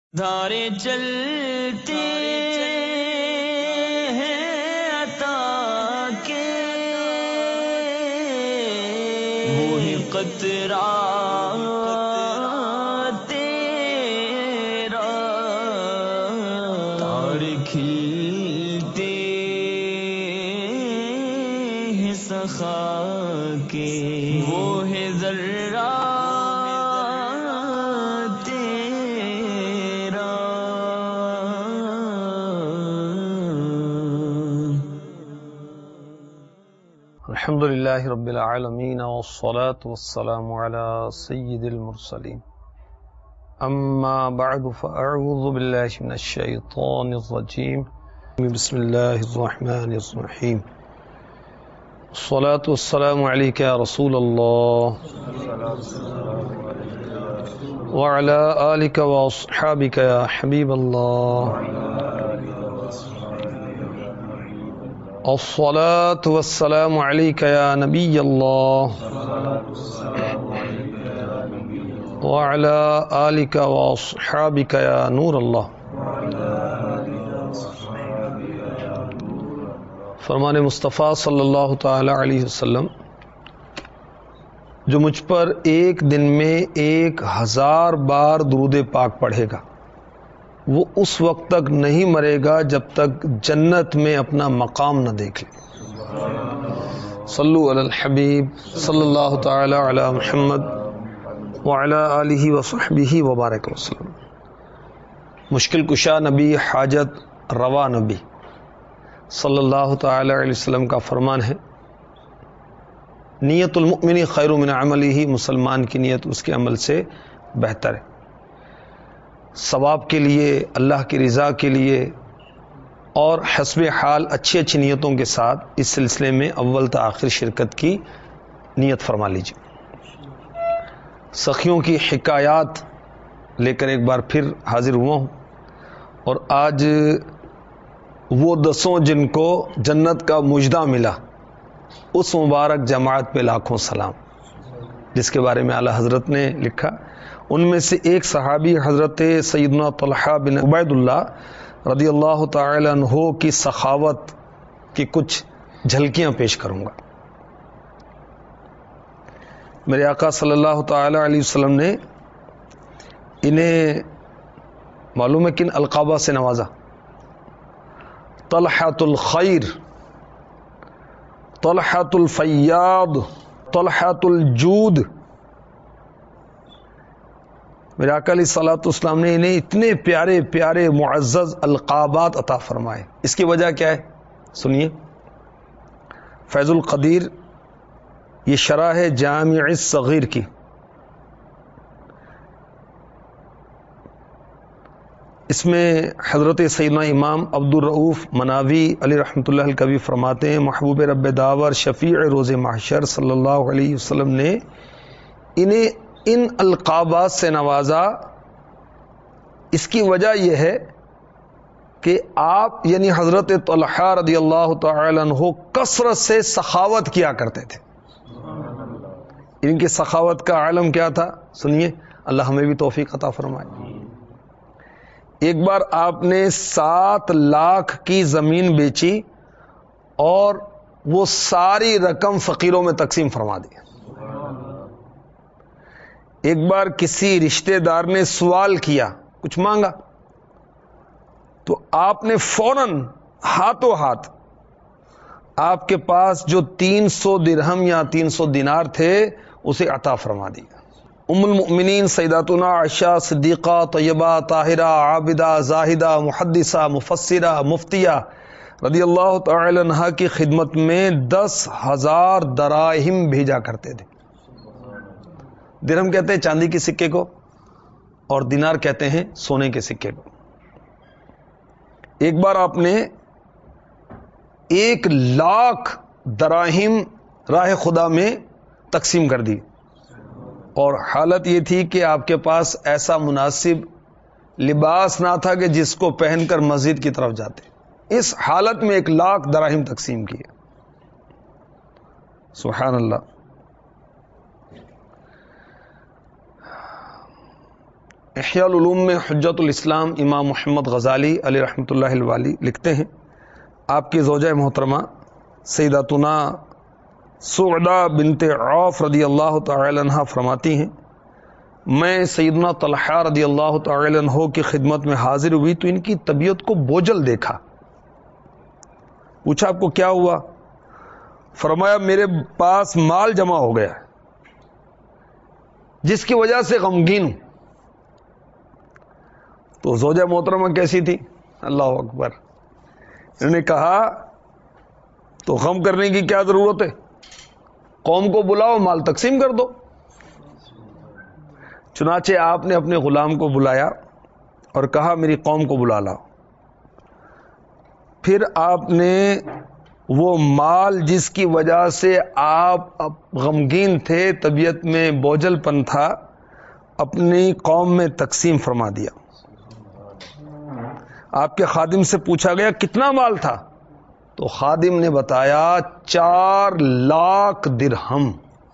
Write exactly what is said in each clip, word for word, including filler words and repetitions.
دھارے چلتے ہیں عطا کے وہی قطرہ تیرا تارے کھلتے ہیں سخا کے وہ ہے ذرہ الحمد للہ رب العالمین والصلاة والسلام علی سید المرسلین اما بعد فاعوذ باللہ من الشیطان الرجیم بسم اللہ الرحمن الرحیم الصلاة والسلام علیک یا رسول اللہ وعلی آلک واصحابک یا حبیب اللہ الصلاة والسلام علیک یا نبی اللہ وعلی آلک واصحابک یا نور اللہ. فرمان مصطفیٰ صلی اللہ تعالی علیہ وسلم، جو مجھ پر ایک دن میں ایک ہزار بار درود پاک پڑھے گا وہ اس وقت تک نہیں مرے گا جب تک جنت میں اپنا مقام نہ دیکھ لے. صلو علی الحبیب صلی اللہ تعالی علی محمد وعلی آلہ وصحبہ وبارک وسلم. مشکل کشا نبی، حاجت روا نبی صلی اللہ تعالی علیہ وسلم کا فرمان ہے، نیت المؤمن خیر من عملہ، مسلمان کی نیت اس کے عمل سے بہتر ہے. ثواب کے لیے، اللہ کی رضا کے لیے اور حسب حال اچھی اچھی نیتوں کے ساتھ اس سلسلے میں اول تا آخر شرکت کی نیت فرما لیجیے. سخیوں کی حکایات لے کر ایک بار پھر حاضر ہوا ہوں، اور آج وہ دسوں جن کو جنت کا مژدہ ملا اس مبارک جماعت پہ لاکھوں سلام، جس کے بارے میں اعلیٰ حضرت نے لکھا. ان میں سے ایک صحابی حضرت سیدنا طلحہ بن عبید اللہ رضی اللہ تعالی عنہ کی سخاوت کی کچھ جھلکیاں پیش کروں گا. میرے آقا صلی اللہ تعالی علیہ وسلم نے انہیں معلوم ہے کن القابہ سے نوازا؟ طلحۃ الخیر، طلحۃ الفیاض، طلحۃ الجود. میرے آقا علیہ الصلوۃ والسلام نے انہیں اتنے پیارے پیارے معزز القابات عطا فرمائے. اس کی وجہ کیا ہے؟ سنیے. فیض القدیر یہ شرح ہے جامع الصغیر کی. اس میں حضرت سیدنا امام عبد الرؤوف مناوی علی رحمۃ اللہ الکبی فرماتے ہیں، محبوب رب داور شفیع روز محشر صلی اللہ علیہ وسلم نے انہیں ان القابات سے نوازا. اس کی وجہ یہ ہے کہ آپ یعنی حضرت طلحہ رضی اللہ تعالی عنہ کثرت سے سخاوت کیا کرتے تھے. ان کی سخاوت کا عالم کیا تھا؟ سنیے، اللہ ہمیں بھی توفیق عطا فرمائے. ایک بار آپ نے سات لاکھ کی زمین بیچی اور وہ ساری رقم فقیروں میں تقسیم فرما دی. ایک بار کسی رشتہ دار نے سوال کیا، کچھ مانگا، تو آپ نے فوراً ہاتھوں ہاتھ آپ کے پاس جو تین سو درہم یا تین سو دینار تھے اسے عطا فرما دیا. ام المؤمنین سیداتنا عائشہ صدیقہ طیبہ طاہرہ عابدہ زاہدہ محدثہ مفسرہ مفتیہ رضی اللہ تعالی عنہا کی خدمت میں دس ہزار دراہم بھیجا کرتے تھے. درہم کہتے ہیں چاندی کے سکے کو، اور دینار کہتے ہیں سونے کے سکے کو. ایک بار آپ نے ایک لاکھ دراہم راہ خدا میں تقسیم کر دی، اور حالت یہ تھی کہ آپ کے پاس ایسا مناسب لباس نہ تھا کہ جس کو پہن کر مسجد کی طرف جاتے. اس حالت میں ایک لاکھ دراہم تقسیم کیے. سبحان اللہ. احیاء العلوم میں حجت الاسلام امام محمد غزالی علیہ رحمۃ اللہ الوالی لکھتے ہیں، آپ کی زوجہ محترمہ سیداتنا سعدہ بنت عوف رضی اللہ تعالی عنہ فرماتی ہیں، میں سیدنا طلحہ رضی اللہ تعالی عنہ کی خدمت میں حاضر ہوئی تو ان کی طبیعت کو بوجھل دیکھا۔ پوچھا آپ کو کیا ہوا؟ فرمایا میرے پاس مال جمع ہو گیا جس کی وجہ سے غمگین ہوں۔ تو زوجہ محترمہ کیسی تھی؟ اللہ اکبر، انہوں نے کہا تو غم کرنے کی کیا ضرورت ہے، قوم کو بلاؤ، مال تقسیم کر دو۔ چنانچہ آپ نے اپنے غلام کو بلایا اور کہا میری قوم کو بلا لاؤ۔ پھر آپ نے وہ مال جس کی وجہ سے آپ غمگین تھے، طبیعت میں بوجھل پن تھا، اپنی قوم میں تقسیم فرما دیا۔ آپ کے خادم سے پوچھا گیا کتنا مال تھا؟ تو خادم نے بتایا چار لاکھ درہم۔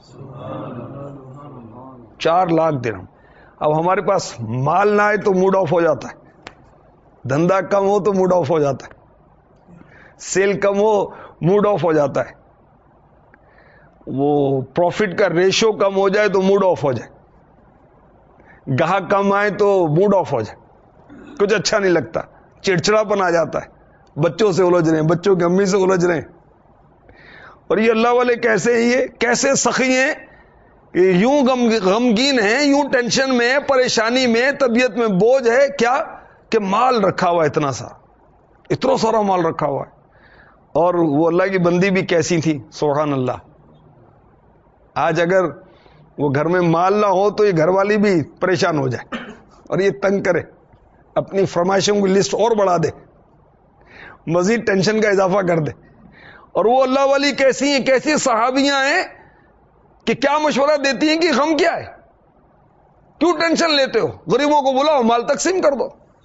چار لاکھ درہم۔ اب ہمارے پاس مال نہ آئے تو موڈ آف ہو جاتا ہے، دھندا کم ہو تو موڈ آف ہو جاتا ہے، سیل کم ہو موڈ آف ہو جاتا ہے، وہ پروفٹ کا ریشو کم ہو جائے تو موڈ آف ہو جائے، گاہک کم آئے تو موڈ آف ہو جائے، کچھ اچھا نہیں لگتا، چڑچڑاپن آ جاتا ہے، بچوں سے الجھ رہے ہیں، بچوں کی امی سے الجھ رہے ہیں۔ اور یہ اللہ والے کیسے ہیں، یہ کیسے سخی ہیں، یوں غمگین ہیں، یوں ٹینشن میں، پریشانی میں، طبیعت میں بوجھ ہے کیا کہ مال رکھا ہوا ہے، اتنا سارا اتنا سارا مال رکھا ہوا ہے۔ اور وہ اللہ کی بندی بھی کیسی تھی، سبحان اللہ۔ آج اگر وہ گھر میں مال نہ ہو تو یہ گھر والی بھی پریشان ہو جائے اور یہ تنگ کرے، اپنی فرمائشوں کی لسٹ اور بڑھا دے، مزید ٹینشن کا اضافہ کر دے۔ اور وہ اللہ والی کیسی ہیں، کیسی صحابیاں ہیں کہ کیا مشورہ دیتی ہیں کہ غم کیا ہے، کیوں ٹینشن لیتے ہو، غریبوں کو بلاؤ، مال تقسیم کر دو،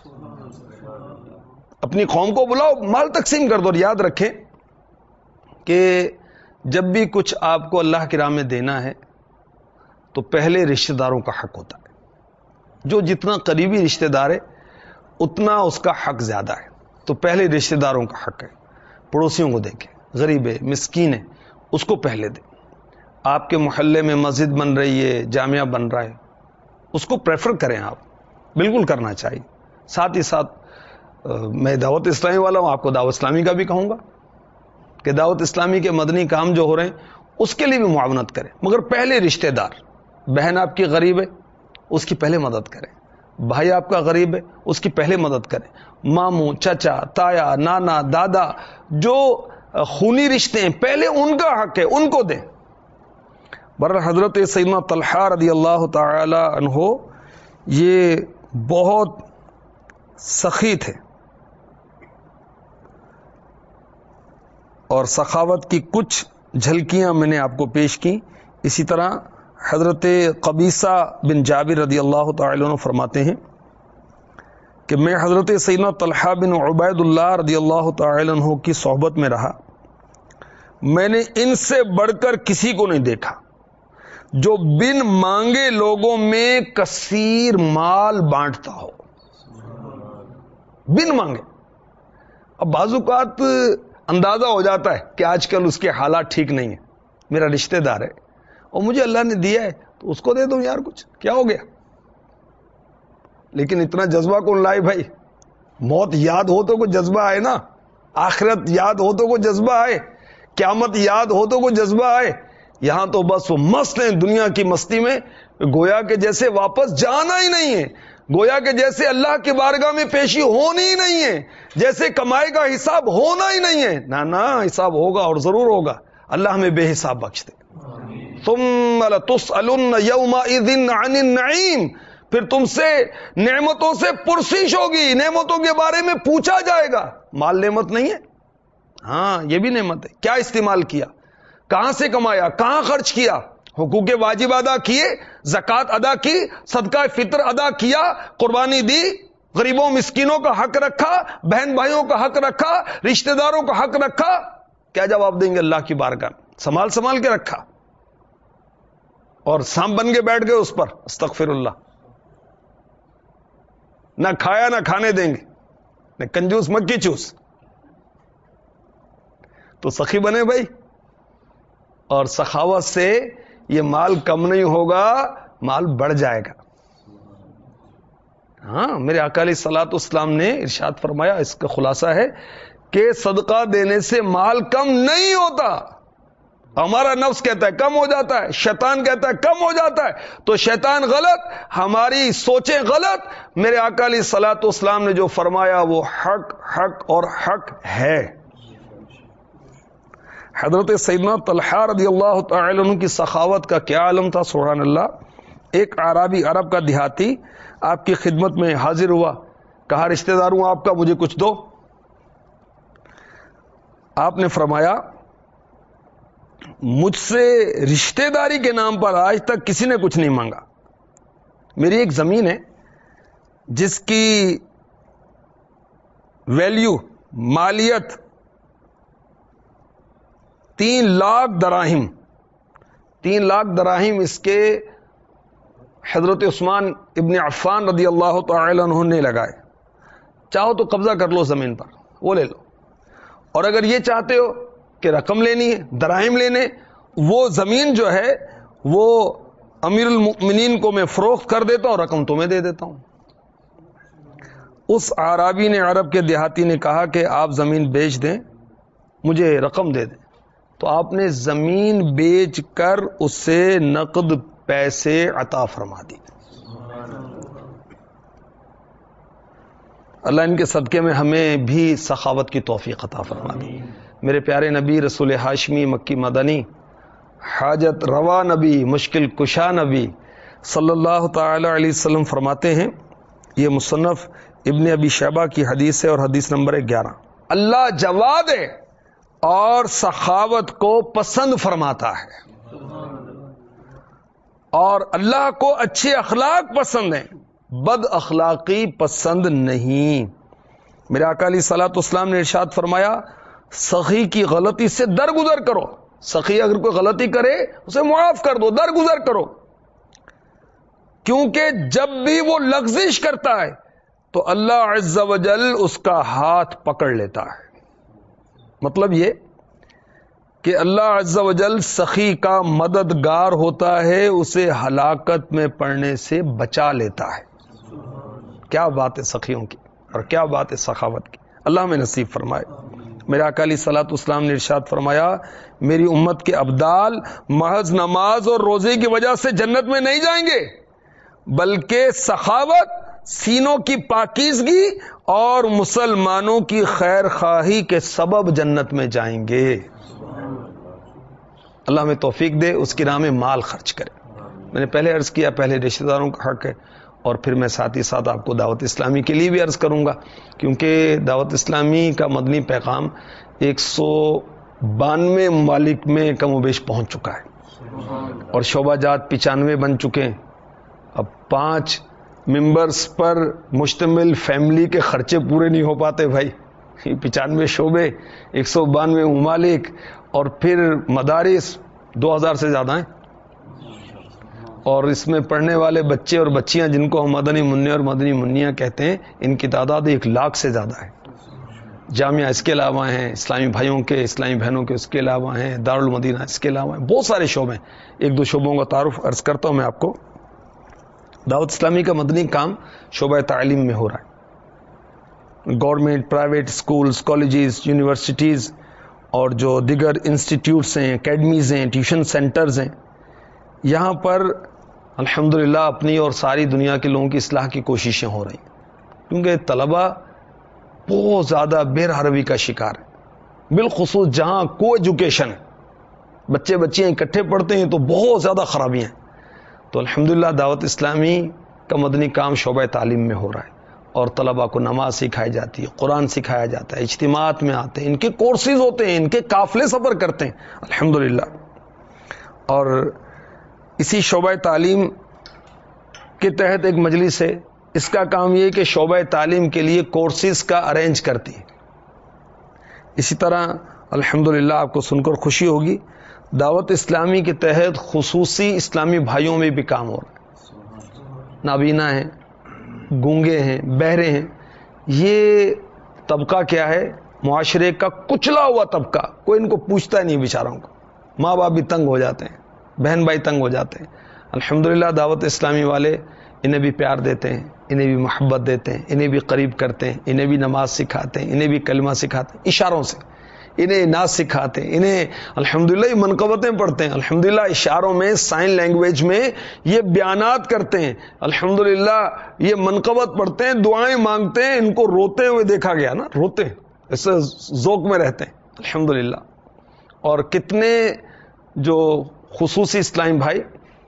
اپنی قوم کو بلاؤ، مال تقسیم کر دو۔ اور یاد رکھیں کہ جب بھی کچھ آپ کو اللہ کی راہ میں دینا ہے تو پہلے رشتہ داروں کا حق ہوتا ہے، جو جتنا قریبی رشتہ دار ہے اتنا اس کا حق زیادہ ہے، تو پہلے رشتہ داروں کا حق ہے۔ پڑوسیوں کو دیکھیں، غریب ہے، مسکین ہے، اس کو پہلے دیں۔ آپ کے محلے میں مسجد بن رہی ہے، جامعہ بن رہا ہے، اس کو پریفر کریں، آپ بالکل کرنا چاہیے۔ ساتھ ہی ساتھ میں دعوت اسلامی والا ہوں، آپ کو دعوت اسلامی کا بھی کہوں گا کہ دعوت اسلامی کے مدنی کام جو ہو رہے ہیں اس کے لیے بھی معاونت کریں، مگر پہلے رشتہ دار، بہن آپ کی غریب ہے اس کی پہلے مدد کریں، بھائی آپ کا غریب ہے اس کی پہلے مدد کریں، ماموں، چچا، تایا، نانا، دادا، جو خونی رشتے ہیں پہلے ان کا حق ہے، ان کو دیں۔ بر حضرت سیدنا طلحہ رضی اللہ تعالی عنہ یہ بہت سخی تھے اور سخاوت کی کچھ جھلکیاں میں نے آپ کو پیش کی۔ اسی طرح حضرت قبیصہ بن جابر رضی اللہ تعالی عنہ فرماتے ہیں کہ میں حضرت سیدنا طلحہ بن عبید اللہ رضی اللہ تعالی عنہ کی صحبت میں رہا، میں نے ان سے بڑھ کر کسی کو نہیں دیکھا جو بن مانگے لوگوں میں کثیر مال بانٹتا ہو، بن مانگے۔ اب بعض اوقات اندازہ ہو جاتا ہے کہ آج کل اس کے حالات ٹھیک نہیں ہیں، میرا رشتہ دار ہے اور مجھے اللہ نے دیا ہے تو اس کو دے دوں یار، کچھ کیا ہو گیا۔ لیکن اتنا جذبہ کون لائے بھائی، موت یاد ہو تو کوئی جذبہ آئے نا، آخرت یاد ہو تو کوئی جذبہ آئے، قیامت یاد ہو تو کوئی جذبہ آئے۔ یہاں تو بس وہ مست ہیں دنیا کی مستی میں، گویا کہ جیسے واپس جانا ہی نہیں ہے، گویا کہ جیسے اللہ کی بارگاہ میں پیشی ہونی ہی نہیں ہے، جیسے کمائی کا حساب ہونا ہی نہیں ہے۔ نہ نہ، حساب ہوگا اور ضرور ہوگا، اللہ ہمیں بے حساب بخش دے۔ ثم لتسألن یومئذ عن النعیم، پھر تم سے نعمتوں سے پرسش ہوگی، نعمتوں کے بارے میں پوچھا جائے گا۔ مال نعمت نہیں ہے؟ ہاں یہ بھی نعمت ہے، کیا استعمال کیا، کہاں سے کمایا، کہاں خرچ کیا، حقوق واجب ادا کیے، زکوٰۃ ادا کی، صدقہ فطر ادا کیا، قربانی دی، غریبوں مسکینوں کا حق رکھا، بہن بھائیوں کا حق رکھا، رشتہ داروں کا حق رکھا۔ کیا جواب دیں گے اللہ کی بارگاہ میں؟ سنبھال سنبھال کے رکھا اور سانپ بن کے بیٹھ گئے اس پر، استغفر اللہ۔ نہ کھایا نہ کھانے دیں گے، نہ کنجوس مکی چوس، تو سخی بنے بھائی. اور سخاوت سے یہ مال کم نہیں ہوگا، مال بڑھ جائے گا. ہاں، میرے آقا علیہ الصلوۃ والسلام نے ارشاد فرمایا، اس کا خلاصہ ہے کہ صدقہ دینے سے مال کم نہیں ہوتا. ہمارا نفس کہتا ہے کم ہو جاتا ہے، شیطان کہتا ہے کم ہو جاتا ہے، تو شیطان غلط، ہماری سوچیں غلط. میرے آقا علیہ الصلوۃ والسلام نے جو فرمایا وہ حق حق اور حق ہے. حضرت سیدنا طلحہ رضی اللہ تعالی عنہ کی سخاوت کا کیا عالم تھا، سبحان اللہ. ایک اعرابی، عرب کا دیہاتی آپ کی خدمت میں حاضر ہوا، کہا رشتہ دار ہوں آپ کا، مجھے کچھ دو. آپ نے فرمایا مجھ سے رشتہ داری کے نام پر آج تک کسی نے کچھ نہیں مانگا. میری ایک زمین ہے جس کی ویلیو، مالیت تین لاکھ دراہم تین لاکھ دراہم اس کے حضرت عثمان ابن عفان رضی اللہ تعالی عنہ نے لگائے. چاہو تو قبضہ کر لو زمین پر، وہ لے لو. اور اگر یہ چاہتے ہو کہ رقم لینی ہے، دراہم لینے، وہ زمین جو ہے وہ امیر المؤمنین کو میں فروخت کر دیتا ہوں، رقم تمہیں دے دیتا ہوں. اس اعرابی نے، عرب کے دیہاتی نے کہا کہ آپ زمین بیچ دیں، مجھے رقم دے دیں. تو آپ نے زمین بیچ کر اس سے نقد پیسے عطا فرما دی. اللہ ان کے صدقے میں ہمیں بھی سخاوت کی توفیق عطا فرما دی. میرے پیارے نبی رسول ہاشمی مکی مدنی، حاجت روا نبی، مشکل کشا نبی صلی اللہ تعالی علیہ وسلم فرماتے ہیں، یہ مصنف ابن ابی شیبہ کی حدیث ہے اور حدیث نمبر ہے گیارہ، اللہ جواد ہے اور سخاوت کو پسند فرماتا ہے، اور اللہ کو اچھے اخلاق پسند ہیں، بد اخلاقی پسند نہیں. میرے آقا علیہ الصلوۃ والسلام نے ارشاد فرمایا، سخی کی غلطی سے درگزر کرو. سخی اگر کوئی غلطی کرے اسے معاف کر دو، درگزر کرو، کیونکہ جب بھی وہ لغزش کرتا ہے تو اللہ عز و جل اس کا ہاتھ پکڑ لیتا ہے. مطلب یہ کہ اللہ عز و جل سخی کا مددگار ہوتا ہے، اسے ہلاکت میں پڑنے سے بچا لیتا ہے. کیا بات ہے سخیوں کی، اور کیا بات ہے سخاوت کی. اللہ میں نصیب فرمائے. میرے آقا علیہ الصلوۃ والسلام نے ارشاد فرمایا، میری امت کے ابدال محض نماز اور روزے کی وجہ سے جنت میں نہیں جائیں گے، بلکہ سخاوت، سینوں کی پاکیزگی اور مسلمانوں کی خیر خواہی کے سبب جنت میں جائیں گے. اللہ میں توفیق دے، اس کی راہ میں مال خرچ کرے. میں نے پہلے عرض کیا، پہلے رشتہ داروں کا حق ہے، اور پھر میں ساتھ ہی ساتھ آپ کو دعوت اسلامی کے لیے بھی عرض کروں گا، کیونکہ دعوت اسلامی کا مدنی پیغام ایک سو بانوے ممالک میں کم و بیش پہنچ چکا ہے، اور شعبہ جات پچانوے بن چکے ہیں. اب پانچ ممبرز پر مشتمل فیملی کے خرچے پورے نہیں ہو پاتے بھائی. پچانوے شعبے، ایک سو بانوے ممالک، اور پھر مدارس دو ہزار سے زیادہ ہیں، اور اس میں پڑھنے والے بچے اور بچیاں جن کو ہم مدنی منع اور مدنی منیاں کہتے ہیں، ان کی تعداد ایک لاکھ سے زیادہ ہے. جامعہ اس کے علاوہ ہیں، اسلامی بھائیوں کے، اسلامی بہنوں کے اس کے علاوہ ہیں، دارالمدینہ اس کے علاوہ ہیں، بہت سارے شعبے ہیں. ایک دو شعبوں کا تعارف عرض کرتا ہوں میں آپ کو. دعوت اسلامی کا مدنی کام شعبہ تعلیم میں ہو رہا ہے. Government, private schools, colleges, universities اور جو دیگر انسٹیٹیوٹس ہیں، اکیڈمیز ہیں، ٹیوشن سینٹرز ہیں، یہاں پر الحمدللہ اپنی اور ساری دنیا کے لوگوں کی اصلاح کی کوششیں ہو رہی ہیں، کیونکہ طلبہ بہت زیادہ بے روی کا شکار ہے. بالخصوص جہاں کو ایجوکیشن ہے، بچے بچیاں اکٹھے پڑھتے ہیں تو بہت زیادہ خرابیاں ہیں. تو الحمدللہ دعوت اسلامی کا مدنی کام شعبہ تعلیم میں ہو رہا ہے، اور طلبہ کو نماز سکھائی جاتی ہے، قرآن سکھایا جاتا ہے، اجتماعات میں آتے ہیں، ان کے کورسز ہوتے ہیں، ان کے قافلے سفر کرتے ہیں الحمدللہ. اور اسی شعبہ تعلیم کے تحت ایک مجلس ہے، اس کا کام یہ کہ شعبہ تعلیم کے لیے کورسز کا ارینج کرتی ہے. اسی طرح الحمدللہ آپ کو سن کر خوشی ہوگی، دعوت اسلامی کے تحت خصوصی اسلامی بھائیوں میں بھی کام ہو رہا ہے. نابینا ہیں، گونگے ہیں، بہرے ہیں، یہ طبقہ کیا ہے؟ معاشرے کا کچلا ہوا طبقہ، کوئی ان کو پوچھتا ہی نہیں بیچاروں کو، ماں باپ بھی تنگ ہو جاتے ہیں، بہن بھائی تنگ ہو جاتے ہیں۔ الحمدللہ دعوت اسلامی والے انہیں بھی پیار دیتے ہیں، انہیں بھی محبت دیتے ہیں، انہیں بھی قریب کرتے ہیں، انہیں بھی نماز سکھاتے ہیں، انہیں بھی کلمہ سکھاتے ہیں اشاروں سے، انہیں ناز سکھاتے ہیں، انہیں الحمدللہ یہ منقبتیں پڑھتے ہیں، الحمدللہ اشاروں میں، سائن لینگویج میں یہ بیانات کرتے ہیں، الحمدللہ یہ منقبت پڑھتے ہیں، دعائیں مانگتے ہیں، ان کو روتے ہوئے دیکھا گیا نا، روتے ایسے ذوق میں رہتے ہیں الحمدللہ۔ اور کتنے جو خصوصی اسلامی بھائی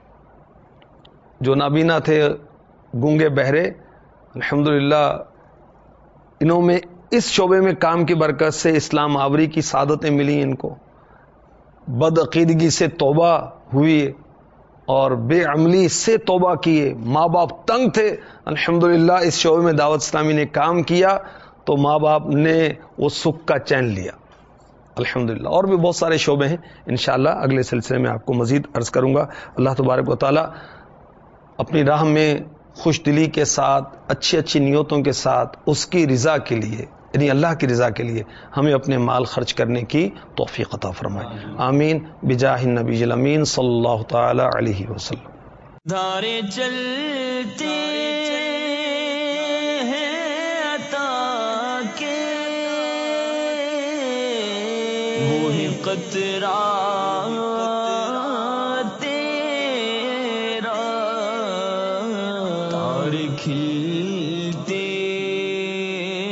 جو نابینا تھے، گونگے بہرے، الحمدللہ انہوں میں اس شعبے میں کام کی برکت سے اسلام آوری کی سعادتیں ملی، ان کو بد عقیدگی سے توبہ ہوئی اور بے عملی سے توبہ کیے، ماں باپ تنگ تھے، الحمدللہ اس شعبے میں دعوت اسلامی نے کام کیا تو ماں باپ نے وہ سکھ کا چین لیا الحمدللہ۔ اور بھی بہت سارے شعبے ہیں، انشاءاللہ اگلے سلسلے میں آپ کو مزید عرض کروں گا۔ اللہ تبارک و تعالی اپنی راہ میں خوش دلی کے ساتھ، اچھی اچھی نیتوں کے ساتھ، اس کی رضا کے لیے، یعنی اللہ کی رضا کے لیے ہمیں اپنے مال خرچ کرنے کی توفیق عطا فرمائے، آمین بجاہ النبی الامین صلی اللہ تعالی علیہ وسلم۔ دھارے چلتے ہیں عطا کے، وہ ہے قطرہ تیرا، تارے کھلتے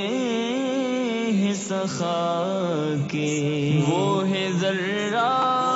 ہیں سخا کے، وہ ہے ذرہ